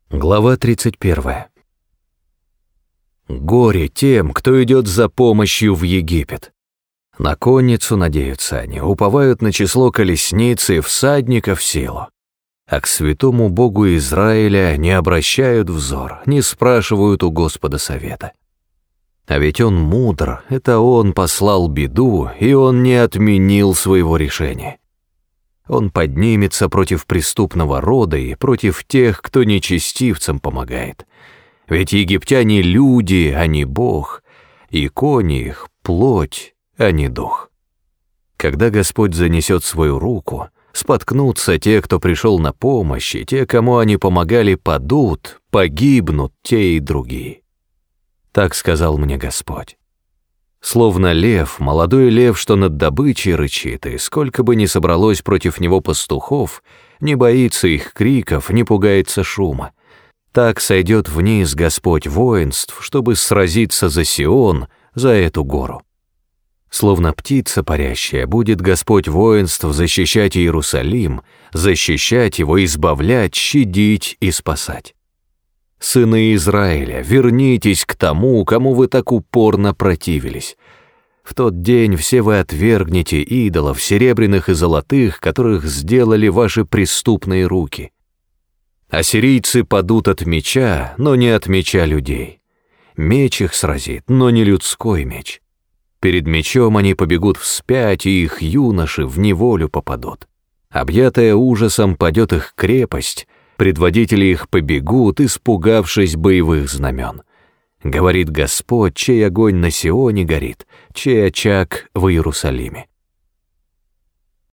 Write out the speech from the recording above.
Глава 31. Горе тем, кто идет за помощью в Египет. На конницу надеются они, уповают на число колесниц и всадников в силу. А к святому Богу Израиля не обращают взор, не спрашивают у Господа совета. А ведь Он мудр, это Он послал беду, и Он не отменил своего решения. Он поднимется против преступного рода и против тех, кто нечестивцам помогает. Ведь египтяне — люди, а не Бог, и кони их — плоть, а не дух. Когда Господь занесет свою руку, споткнутся те, кто пришел на помощь, и те, кому они помогали, падут, погибнут те и другие. Так сказал мне Господь. Словно лев, молодой лев, что над добычей рычит, и сколько бы ни собралось против него пастухов, не боится их криков, не пугается шума. Так сойдет вниз Господь воинств, чтобы сразиться за Сион, за эту гору. Словно птица парящая, будет Господь воинств защищать Иерусалим, защищать его, избавлять, щадить и спасать. Сыны Израиля, вернитесь к тому, кому вы так упорно противились. В тот день все вы отвергнете идолов, серебряных и золотых, которых сделали ваши преступные руки. Ассирийцы падут от меча, но не от меча людей. Меч их сразит, но не людской меч. Перед мечом они побегут вспять, и их юноши в неволю попадут. Объятая ужасом падет их крепость, предводители их побегут, испугавшись боевых знамен. Говорит Господь, чей огонь на Сионе горит, чей очаг в Иерусалиме.